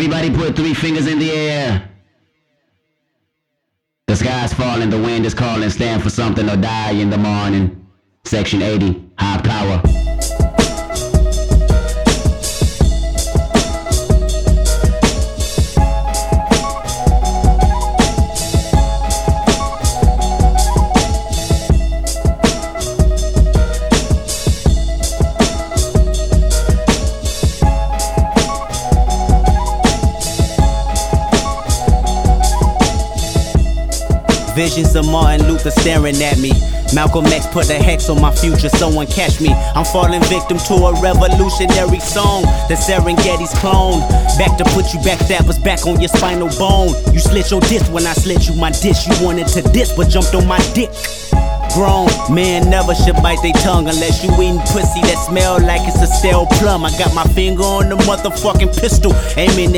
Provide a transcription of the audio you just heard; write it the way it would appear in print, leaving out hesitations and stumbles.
Everybody put 3 fingers in the air. The sky's falling, the wind is calling. Stand for something or die in the morning. Section 80, high power. Visions of Martin Luther staring at me. Malcolm X put a hex on my future, someone catch me. I'm falling victim to a revolutionary song. The Serengeti's clone. Back to put you backstabbers back on your spinal bone. You slit your disc when I slit you my dish. You wanted to diss but jumped on my dick. Grown men never should bite their tongue unless you eating pussy that smell like it's a stale plum. I got my finger on the motherfucking pistol, aiming